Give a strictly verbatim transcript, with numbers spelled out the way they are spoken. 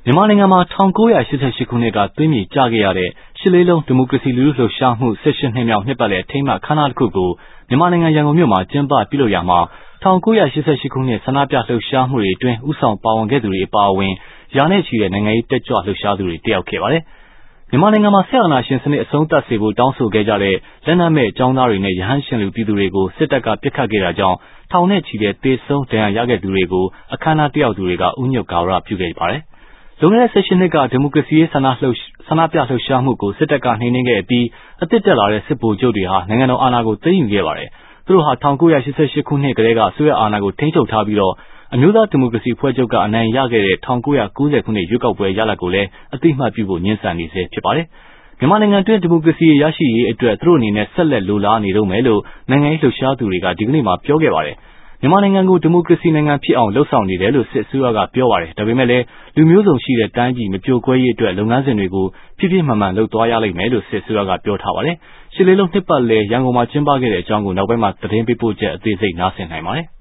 မြန်မာနိုင်ငံမှာ၁၉၈၈ခုနှစ်ကသွေးမြေကျခဲ့ရတဲ့ရှစ်လေးလုံးဒီမိုကရေစီလူထုလှုပ်ရှားမှု၁၈နှစ်မြောက်နှစ်ပတ်လည်အထိမ်းအမှတ်အခမ်းအနားတစ်ခုကိုမြန်မာနိုင်ငံရန်ကုန်မြို့မှာကျင်းပပြုလုပ်ရာမှာ၁၉၈၈ခုနှစ်ဆန္ဒပြလှုပ်ရှားမှုတွေအတွင်းဦးဆောင်ပါဝင်ခဲ့သူတွေအပါအဝင်ရာနဲ့ချီတဲ့နိုင်ငံရေးတက်ကြွလှုပ်ရှားသူတွေတက်ရောက်ခဲ့ပါတယ်။မြန်မာနိုင်ငံမှာဆက်အာဏာရှင်စနစ်အဆုံးသတ်စေဖို့တောင်းဆိုခဲ့ကြတဲ့လက်နက်မဲ့အကြောင်းသားတွေနဲ့ရဟန်းရှင်လူပြည်သူတွေကိုစစ်တပ်ကပစ်ခတ်ခဲ့တာကြောင့်ထောင်နဲ့ချီတဲ့သေဆုံးဒဏ်ရာရခဲ့သူတွေကိုအခမ်းအနားတက်ရောက်သူတွေကဥညွတ်ဂါဝရပြုခဲ့ပါတယ်။လွန်ခဲ့တဲ့၁၈နှစ်ကဒီမိုကရေစီရေးဆန္ဒလှုပ်ဆန္ဒပြလှုပ်ရှားမှုကိုစစ်တပ်ကနှိမ်နင်းခဲ့ပြီးအသစ်တက်လာတဲ့စစ်ဗိုလ်ချုပ်တွေဟာနိုင်ငံတော်အာဏာကိုသိမ်းယူခဲ့ပါတယ်။သူတို့ဟာ၁၉၈၈ခုနှစ်ကတည်းကအစိုးရအာဏာကိုထိန်းချုပ်ထားပြီးတော့အမျိုးသားဒီမိုကရေစီဖွဲ့ချုပ်ကအနိုင်ရခဲ့တဲ့၁၉၉၀ခုနှစ်ရွေးကောက်ပွဲရလဒ်ကိုလည်းအသိအမှတ်ပြုဖို့ညှင်းဆန်နေဆဲဖြစ်ပါတယ်။မြန်မာနိုင်ငံတွင်းဒီမိုကရေစီရရှိရေးအတွက်သူတို့အနေနဲ့ဆက်လက်လိုလားနေတော့မယ်လို့နိုင်ငံရေးလှုပ်ရှားသူတွေကဒီကနေ့မှပြောခဲ့ပါတယ်။မြန်မာနိုင်ငံကိုဒီမိုကရေစီနိုင်ငံဖြစ်အောင်လှုပ်ဆောင်နေတယ်လို့စစ်အစိုးရကပြောပါတယ်။ဒါပေမဲ့လည်းလူမျိုးစုံရှိတဲ့တိုင်းပြည်မပြိုကွဲရေးအတွက်လုပ်ငန်းစဉ်တွေကိုပြည့်ပြည့်မှန်မှန်လုပ်သွားရလိမ့်မယ်လို့စစ်အစိုးရကပြောထားပါတယ်။ရှစ်လေးလုံးနှစ်ပတ်လည်ရန်ကုန်မှာကျင်းပခဲ့တဲ့အကြောင်းကိုနောက်ပိုင်းမှာသတင်းပေးပို့ချက်အသေးစိတ်နားဆင်နိုင်ပါတယ်။